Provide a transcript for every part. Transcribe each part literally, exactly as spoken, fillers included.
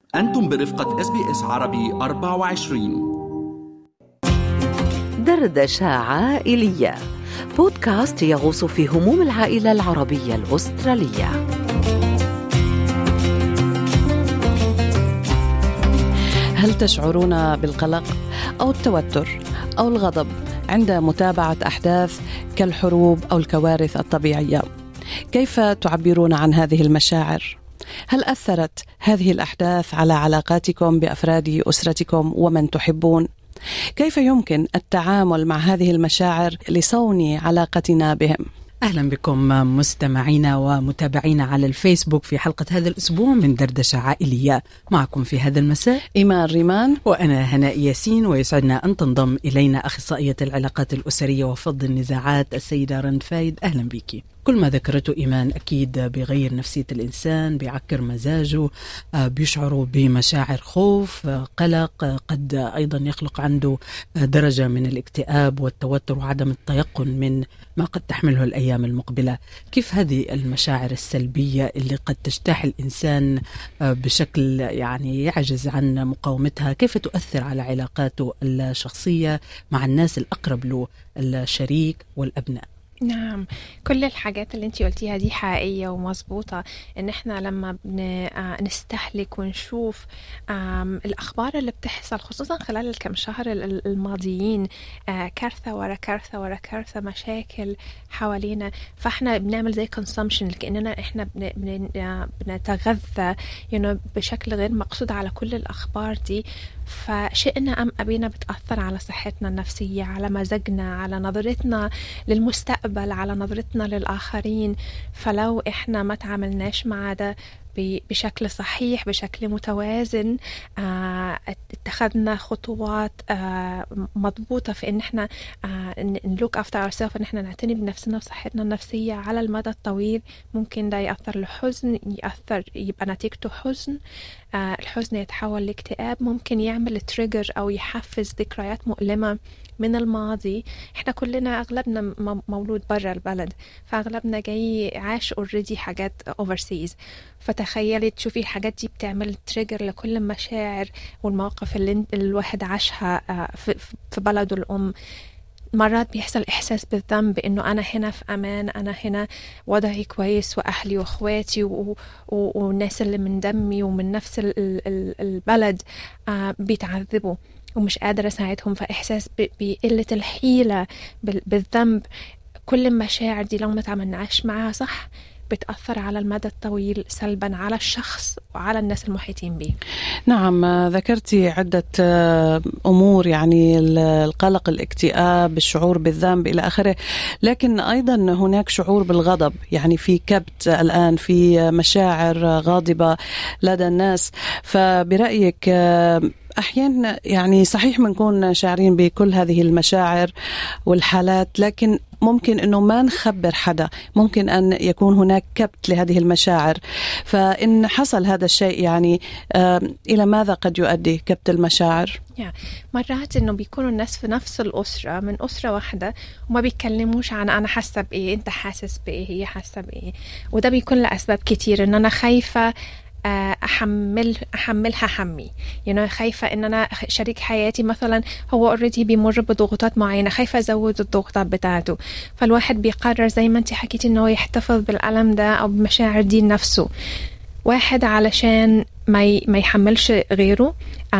أنتم برفقة إس بي إس عربي أربعة وعشرين. دردشة عائلية، بودكاست يغوص في هموم العائلة العربية الأسترالية. هل تشعرون بالقلق أو التوتر أو الغضب عند متابعة أحداث كالحروب أو الكوارث الطبيعية؟ كيف تعبرون عن هذه المشاعر؟ هل أثرت هذه الأحداث على علاقاتكم بأفراد أسرتكم ومن تحبون؟ كيف يمكن التعامل مع هذه المشاعر لصون علاقتنا بهم؟ أهلا بكم مستمعينا ومتابعينا على الفيسبوك في حلقة هذا الأسبوع من دردشة عائلية. معكم في هذا المساء إيمان ريمان وأنا هناء ياسين، ويسعدنا أن تنضم إلينا أخصائية العلاقات الأسرية وفض النزاعات السيدة رند فايد. أهلا بك. كل ما ذكرته إيمان أكيد بيغير نفسية الإنسان، بيعكر مزاجه، بيشعر بمشاعر خوف، قلق، قد أيضا يخلق عنده درجة من الاكتئاب والتوتر وعدم التيقن من ما قد تحمله الأيام المقبلة. كيف هذه المشاعر السلبية اللي قد تجتاح الإنسان بشكل يعني يعجز عن مقاومتها، كيف تؤثر على علاقاته الشخصية مع الناس الأقرب له، الشريك والأبناء؟ نعم، كل الحاجات اللي انتي قلتيها دي حقيقية ومظبوطة. ان احنا لما نستهلك ونشوف الاخبار اللي بتحصل خصوصا خلال الكم شهر الماضيين، كارثة ورا كارثة ورا كارثة، مشاكل حوالينا، فاحنا بنعمل زي consumption كأننا احنا بنتغذى يعني بشكل غير مقصود على كل الاخبار دي. فشئنا أم أبينا بتأثر على صحتنا النفسية، على مزاجنا، على نظرتنا للمستقبل، على نظرتنا للآخرين. فلو إحنا ما تعاملناش مع ده بشكل صحيح، بشكل متوازن، آه، اتخذنا خطوات آه، مضبوطة في إن إحنا نلوك أفتر ourselves، إن إحنا نعتني بنفسنا وصحتنا النفسية على المدى الطويل، ممكن ده يأثر لحزن، يأثر يبقى نتيجته حزن، آه، الحزن يتحول لاكتئاب، ممكن يعمل تريجر أو يحفز ذكريات مؤلمة من الماضي. احنا كلنا اغلبنا مولود برا البلد، فاغلبنا جاي عاش اوريدي حاجات overseas، فتخيلي تشوفي الحاجات دي بتعمل تريجر لكل المشاعر والمواقف اللي الواحد عاشها في بلده الام. مرات بيحصل إحساس بالذنب إنه أنا هنا في أمان، أنا هنا وضعي كويس وأهلي وأخواتي و... و... والناس اللي من دمي ومن نفس ال... ال... البلد آه بيتعذبوا ومش قادرة أساعدهم، فإحساس ب... بقلة الحيلة، بال... بالذنب. كل المشاعر دي لو ما تعاملناش معها صح بتأثر على المدى الطويل سلبا على الشخص وعلى الناس المحيطين به. نعم، ذكرتي عدة أمور، يعني القلق، الاكتئاب، الشعور بالذنب إلى آخره، لكن أيضا هناك شعور بالغضب، يعني في كبت الآن، في مشاعر غاضبة لدى الناس. فبرأيك أحيانا يعني صحيح منكون شاعرين بكل هذه المشاعر والحالات، لكن ممكن أنه ما نخبر حدا، ممكن أن يكون هناك كبت لهذه المشاعر. فإن حصل هذا الشيء يعني إلى ماذا قد يؤدي كبت المشاعر؟ مرات إنه بيكونوا الناس في نفس الأسرة، من أسرة واحدة، وما بيتكلموش عن أنا حاسة بإيه، أنت حاسس بإيه، هي حاسة بإيه، وده بيكون لأسباب كتير. إن أنا خايفة أحمل أحملها حمي، يعني خايفة إن أنا شريك حياتي مثلا هو already بيمر بضغوطات معينة، خايفة أزود الضغوطات بتاعته، فالواحد بيقرر زي ما أنت حكيتي إنه يحتفظ بالألم ده أو بمشاعر دي لنفسه. واحد علشان ما ما يحملش غيره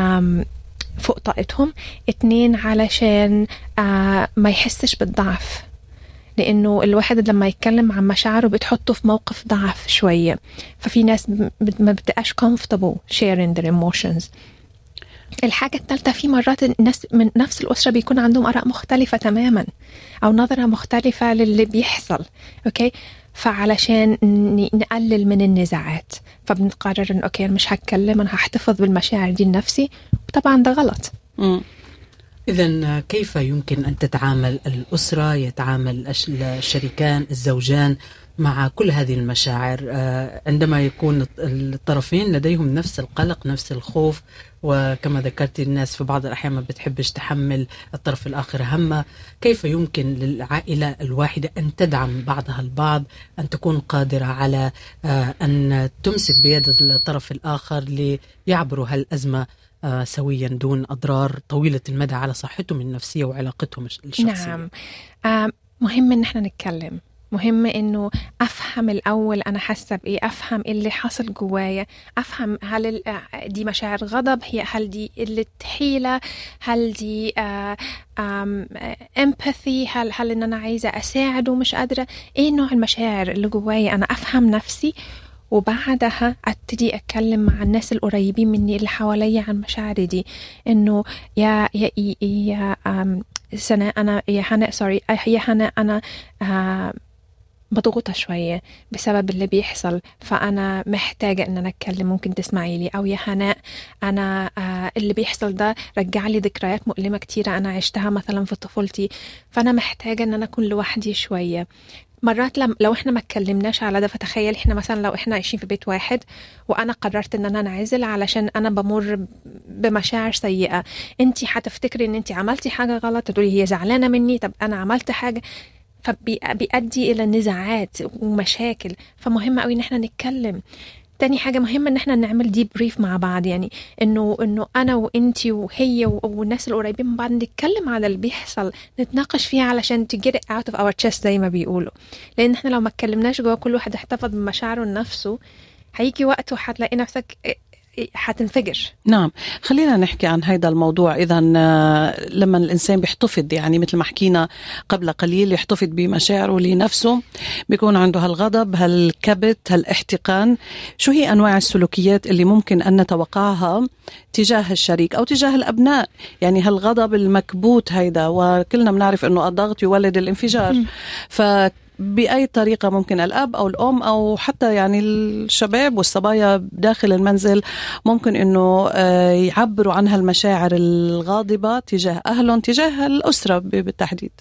فوق طاقتهم، اتنين علشان ما يحسش بالضعف، لأنه الواحد لما يتكلم عن مشاعره بتحطه في موقف ضعف شوية، ففي ناس ما بتبقاش comfortable sharing their emotions. الحاجة الثالثة، في مرات الناس من نفس الأسرة بيكون عندهم آراء مختلفة تماما أو نظرة مختلفة للي بيحصل، أوكي؟ فعلشان نقلل من النزاعات فبنقرر إن أوكي مش هتكلم، أنا هحتفظ بالمشاعر دي لنفسي، وطبعا ده غلط. م. إذن كيف يمكن أن تتعامل الأسرة، يتعامل الشريكان الزوجان مع كل هذه المشاعر عندما يكون الطرفين لديهم نفس القلق نفس الخوف، وكما ذكرت الناس في بعض الأحيان ما بتحبش تحمل الطرف الآخر همه، كيف يمكن للعائلة الواحدة أن تدعم بعضها البعض، أن تكون قادرة على أن تمسك بيد الطرف الآخر ليعبروا هالأزمة سويا دون أضرار طويلة المدى على صحتهم النفسية وعلاقتهم الشخصية؟ نعم، مهم إن احنا نتكلم، مهم إنه أفهم الأول أنا حاسة بإيه، أفهم إيه اللي حصل جوايا، أفهم هل دي مشاعر غضب، هي هل دي قلة حيلة، هل دي empathy، هل هل إن أنا عايزة أساعد ومش قادرة، إيه نوع المشاعر اللي جوايا. أنا أفهم نفسي وبعدها أبتدي أتكلم مع الناس القريبين مني اللي حواليا عن مشاعري دي، إنه يا يا يا سنة أنا يا هنا سوري يا هنا أنا مضغوطة شوية بسبب اللي بيحصل، فأنا محتاجة إن أنا أتكلم، ممكن تسمعي لي. أو يا هناء أنا آه اللي بيحصل ده رجع لي ذكريات مؤلمة كتيرة أنا عشتها مثلا في طفولتي، فأنا محتاجة إن أنا أكون لوحدي شوية. مرات لم لو إحنا ما اتكلمناش على ده، فتخيل إحنا مثلا لو إحنا عايشين في بيت واحد وأنا قررت إن أنا انعزل علشان أنا بمر بمشاعر سيئة، أنتي هتفتكري إن أنتي عملتي حاجة غلط، تقولي هي زعلانة مني، طب أنا عملت حاجة، فبيؤدي إلى نزاعات ومشاكل. فمهم قوي إن احنا نتكلم. تاني حاجة مهمة إن احنا نعمل دي بريف مع بعض، يعني إنه إنه أنا وإنتي وهي والناس القريبين من بعض نتكلم على اللي بيحصل، نتناقش فيها علشان to get it out of our chest زي ما بيقولوا. لأن احنا لو ما اتكلمناش جوا كل واحد احتفظ بمشاعره لنفسه، هيجي وقت وهتلاقي نفسك حتنفجر. نعم، خلينا نحكي عن هذا الموضوع. إذا لما الإنسان بيحتفظ، يعني مثل ما حكينا قبل قليل، يحتفظ بمشاعره لنفسه، بيكون عنده هالغضب، هالكبت، هالاحتقان. شو هي أنواع السلوكيات اللي ممكن أن نتوقعها تجاه الشريك أو تجاه الأبناء؟ يعني هالغضب المكبوت هيدا، وكلنا بنعرف أنه الضغط يولد الانفجار. م. ف بأي طريقة ممكن الأب أو الأم أو حتى يعني الشباب والصبايا داخل المنزل ممكن إنه يعبروا عنها المشاعر الغاضبة تجاه أهلهم، تجاه الأسرة بالتحديد.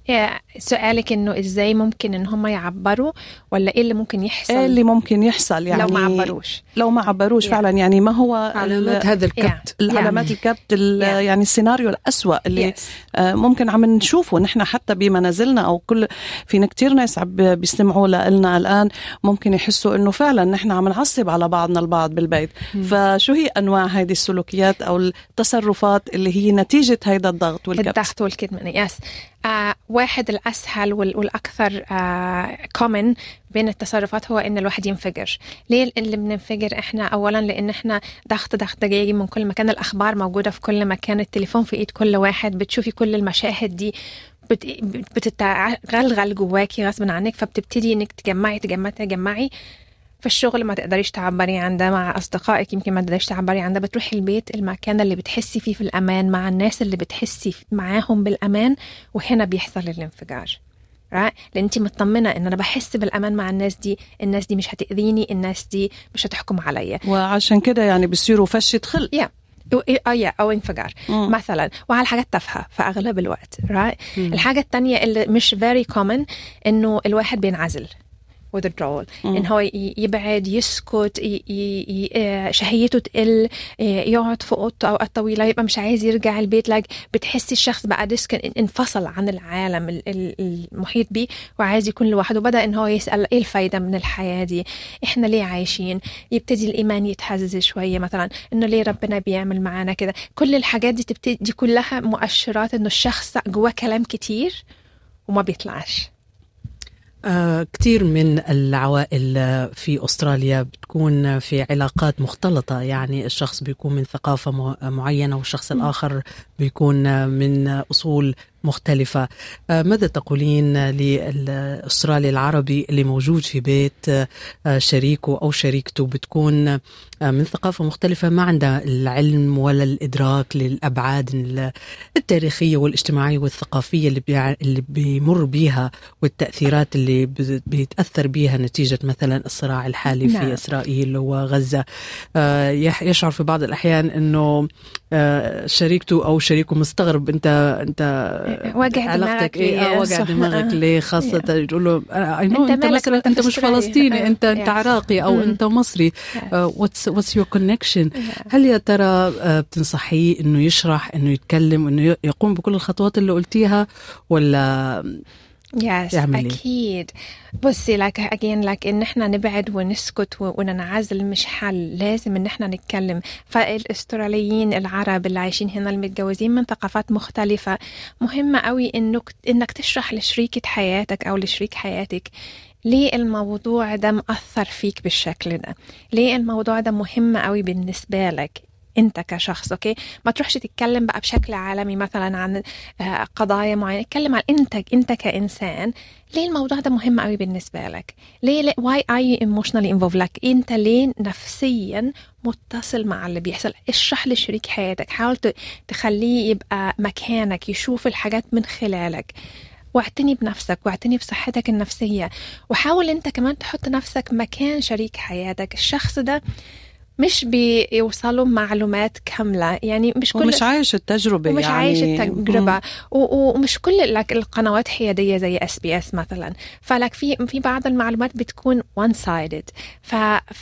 سؤالك إنه إزاي ممكن إن هم يعبروا، ولا إيه اللي ممكن يحصل؟ إيه اللي ممكن يحصل يعني لو ما عبروش لو ما عبروش yeah. فعلا يعني ما هو علامات هذا الكبت yeah. العلامات يعني. الكبت yeah. يعني السيناريو الأسوأ اللي yes. ممكن عم نشوفه نحن حتى بمنازلنا، أو كل في كتير ناس عم بيستمعوا لنا الآن ممكن يحسوا إنه فعلا نحن عم نعصب على بعضنا البعض بالبيت. mm. فشو هي أنواع هذه السلوكيات أو التصرفات اللي هي نتيجة هذا الضغط والكبت؟ الضغط والكتمان يس. آه واحد الأسهل والأكثر آه common بين التصرفات هو إن الواحد ينفجر. ليه اللي بننفجر إحنا؟ أولاً لأن إحنا ضغط ضغط جاي من كل مكان، الأخبار موجودة في كل مكان، التليفون في إيد كل واحد، بتشوفي كل المشاهد دي بتتغلغل جواكي غصب عنك، فبتبتدي إنك تجمعي تجمعي تجمعي في الشغل ما تقدريش تعبري عن ده، مع أصدقائك يمكن ما تقدريش تعبري عن ده، بتروحي البيت المكان اللي بتحسي فيه في الأمان مع الناس اللي بتحسي معاهم بالأمان، وهنا بيحصل الانفجار. لأن أنت مطمنة إن أنا بحس بالأمان مع الناس دي، الناس دي مش هتأذيني، الناس دي مش هتحكم عليا، وعشان كده يعني بيصيروا فشة خلق yeah. أو, أو انفجار مم. مثلا، وعلى حاجات تافهة في أغلب الوقت. الحاجة التانية اللي مش very common إنه الواحد بينعزل withdrawal، إن هو يبعد، يسكت، ي... ي... شهيته تقل، يقعد في أوضته أوقات طويلة، يبقى مش عايز يرجع البيت. لك بتحسي الشخص بقى ديسكن، انفصل عن العالم المحيط بيه وعايز يكون لوحده، بدأ إن هو يسأل إيه الفايدة من الحياة دي، إحنا ليه عايشين، يبتدي الإيمان يتهز شوية مثلا، إنه ليه ربنا بيعمل معانا كده. كل الحاجات دي تبتدي، دي كلها مؤشرات إنه الشخص جواه كلام كتير وما بيطلعش. آه كتير من العوائل في أستراليا بتكون في علاقات مختلطة، يعني الشخص بيكون من ثقافة معينة والشخص م. الآخر بيكون من أصول مختلفة. آه ماذا تقولين للأسترالي العربي اللي موجود في بيت آه شريكه أو شريكته بتكون آه من ثقافة مختلفة، ما عنده العلم ولا الإدراك للأبعاد التاريخية والاجتماعية والثقافية اللي, بيع... اللي بيمر بيها والتأثيرات اللي بيتأثر بيها نتيجة مثلا الصراع الحالي نعم. في إسرائيل إسرائيل وغزة يشعر في بعض الأحيان أنه شريكته أو شريكه مستغرب أنت أنت علاقتك إيه وجع دماغك ليه، خاصة يقول له I know أنت مثلا أنت مش فلسطيني أنت أنت عراقي أو أنت مصري what's what's your connection. هل يا ترى بتنصحيه إنه يشرح إنه يتكلم إنه يقوم بكل الخطوات اللي قلتيها ولا Yes, أكيد. بصي لك again لك إن إحنا نبعد ونسكت وننعزل مش حل، لازم إن إحنا نتكلم. فالأستراليين العرب اللي عايشين هنا المتجوزين من ثقافات مختلفة، مهمة قوي إنك إنك تشرح لشريكة حياتك أو لشريك حياتك ليه الموضوع ده مأثر فيك بالشكل ده، ليه الموضوع ده مهم قوي بالنسبة لك انت كشخص. اوكي، ما تروحش تتكلم بقى بشكل عالمي مثلا عن قضايا معينه، اتكلم عن انت انت كانسان، ليه الموضوع ده مهم قوي بالنسبه لك، ليه why are you emotionally involved، لك انت ليه نفسيا متصل مع اللي بيحصل. اشرح لشريك حياتك، حاول تخليه يبقى مكانك، يشوف الحاجات من خلالك، واعتني بنفسك واعتني بصحتك النفسيه، وحاول انت كمان تحط نفسك مكان شريك حياتك. الشخص ده مش بيوصلوا معلومات كاملة، يعني مش كل ومش عايش التجربة ومش يعني عايش التجربة ومش كل لك القنوات حيادية زي اس بي اس مثلا، فلك في في بعض المعلومات بتكون one sided. ف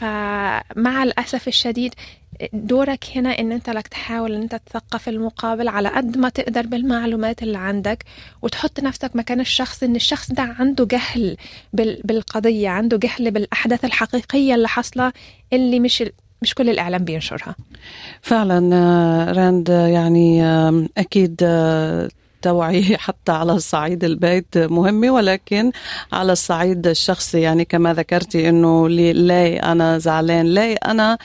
فمع الأسف الشديد دورك هنا ان انت لك تحاول ان انت تثقف المقابل على قد ما تقدر بالمعلومات اللي عندك، وتحط نفسك مكان الشخص، ان الشخص ده عنده جهل بالقضية، عنده جهل بالأحداث الحقيقية اللي حصلة اللي مش مش كل الإعلام بينشرها. فعلا راند، يعني أكيد توعية حتى على الصعيد البيت مهمة، ولكن على الصعيد الشخصي يعني كما ذكرتي إنه ليه أنا زعلان، ليه أنا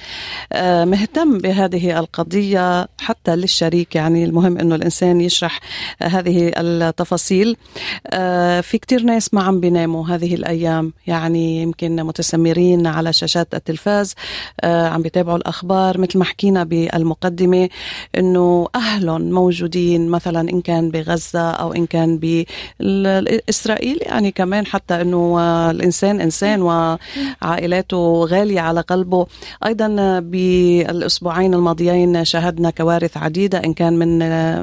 مهتم بهذه القضية حتى للشريك. يعني المهم إنه الإنسان يشرح هذه التفاصيل. في كتير ناس ما عم بيناموا هذه الأيام، يعني يمكن متسمرين على شاشات التلفاز عم بيتابعوا الأخبار، مثل ما حكينا بالمقدمة إنه أهلهم موجودين مثلا إن كان بغزة أو إن كان بإسرائيل، يعني كمان حتى أنه الإنسان إنسان وعائلاته غالية على قلبه. أيضا بالأسبوعين الماضيين شاهدنا كوارث عديدة، إن كان من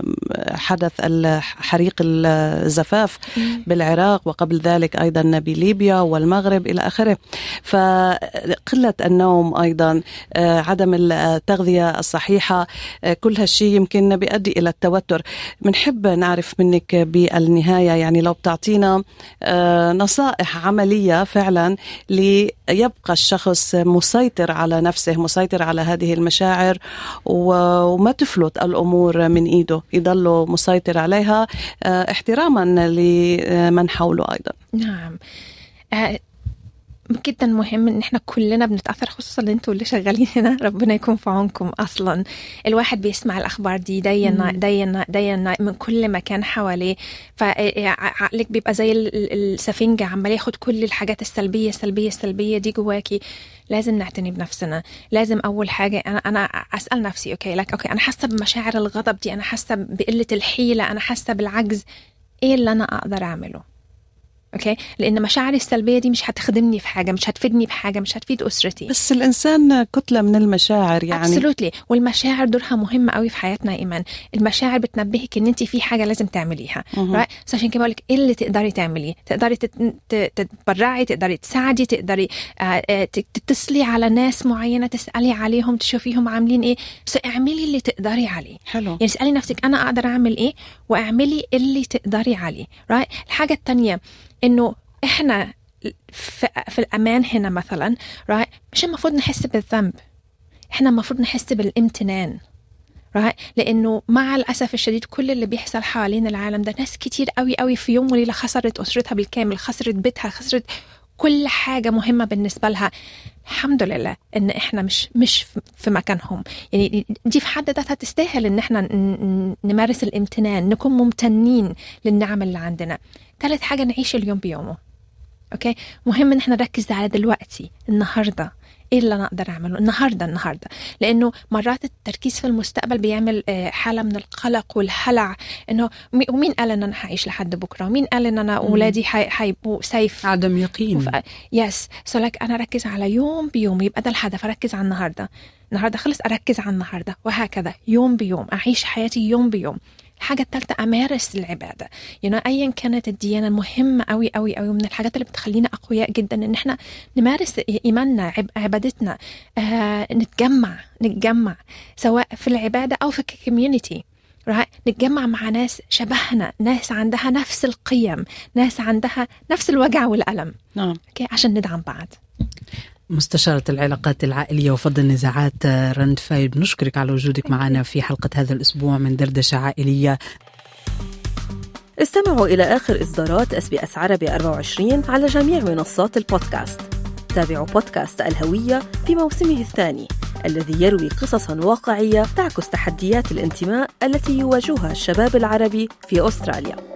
حدث حريق الزفاف بالعراق، وقبل ذلك أيضا بليبيا والمغرب إلى آخره. فقلة النوم أيضا، عدم التغذية الصحيحة، كل هالشي يمكن بيؤدي إلى التوتر. بنحب نعرف منك بالنهاية يعني لو بتعطينا نصائح عملية فعلا ليبقى الشخص مسيطر على نفسه، مسيطر على هذه المشاعر، وما تفلت الأمور من إيده، يضل مسيطر عليها احتراما لمن حوله أيضا. نعم، جدا مهم ان احنا كلنا بنتاثر، خصوصا انتوا اللي شغالين هنا، ربنا يكون في عونكم. اصلا الواحد بيسمع الاخبار دي دايما دايما دايما من كل مكان حواليه، فعقلك بيبقى زي السفنجه عمال ياخد كل الحاجات السلبيه السلبيه السلبيه دي جواكي. لازم نعتني بنفسنا. لازم اول حاجه انا انا اسال نفسي اوكي لك اوكي انا حاسه بمشاعر الغضب دي، انا حاسه بقله الحيله، انا حاسه بالعجز، ايه اللي انا اقدر اعمله؟ اوكي، لان مشاعري السلبيه دي مش هتخدمني في حاجه، مش هتفيدني بحاجه، مش هتفيد اسرتي. بس الانسان كتله من المشاعر يعني ابسولوتلي، والمشاعر دورها مهم قوي في حياتنا ايمان. المشاعر بتنبهك ان انت في حاجه لازم تعمليها، رايت؟ عشان كده بقول لك ايه اللي تقدري تعمليه. تقدري تتبرعي، تقدري تساعدي، تقدري تتصلي على ناس معينه، تسالي عليهم، تشوفيهم عاملين ايه، اعملي اللي تقدري عليه. حلو. يعني اسالي نفسك انا اقدر اعمل ايه، واعملي اللي تقدري عليه، رايت؟ الحاجه الثانيه إنه إحنا في, في الأمان هنا مثلا، رايت؟ مش المفروض نحس بالذنب، إحنا المفروض نحس بالامتنان، رايت؟ لأنه مع الأسف الشديد كل اللي بيحصل حوالين العالم ده، ناس كتير قوي قوي في يوم وليلة خسرت أسرتها بالكامل، خسرت بيتها، خسرت كل حاجة مهمة بالنسبة لها. الحمد لله إن إحنا مش مش في مكانهم. يعني دي في حد ذاتها تستاهل إن إحنا نمارس الامتنان، نكون ممتنين للنعم اللي عندنا. ثالث حاجة نعيش اليوم بيومه. أوكي، مهم إن إحنا نركز على دلوقتي، النهاردة، إيه اللي أنا أقدر أعمله النهاردة النهاردة لأنه مرات التركيز في المستقبل بيعمل حالة من القلق والهلع، إنه ومين قال إن أنا هعيش لحد بكرة، ومين قال إن أنا أولادي حيبقوا سيف، عدم يقين. وف... يس سو لك أنا أركز على يوم بيوم، يبقى ده الهدف، أركز على النهاردة، النهاردة خلص أركز على النهاردة، وهكذا يوم بيوم أعيش حياتي يوم بيوم. الحاجة الثالثة أمارس العبادة، يعني أيا كانت الديانة المهمة أوي أوي أوي من الحاجات اللي بتخلينا أقوياء جدا إن إحنا نمارس إيماننا عب... عبادتنا، آه نتجمع نتجمع سواء في العبادة أو في الكوميونيتي، نتجمع مع ناس شبهنا، ناس عندها نفس القيم، ناس عندها نفس الوجع والألم، نعم okay. عشان ندعم بعض. مستشارة العلاقات العائلية وفض النزاعات رند فايد، نشكرك على وجودك معنا في حلقة هذا الأسبوع من دردشة عائلية. استمعوا إلى آخر إصدارات إس بي إس عربي أربعة وعشرين على جميع منصات البودكاست. تابعوا بودكاست الهوية في موسمه الثاني الذي يروي قصصاً واقعية تعكس تحديات الانتماء التي يواجهها الشباب العربي في أستراليا.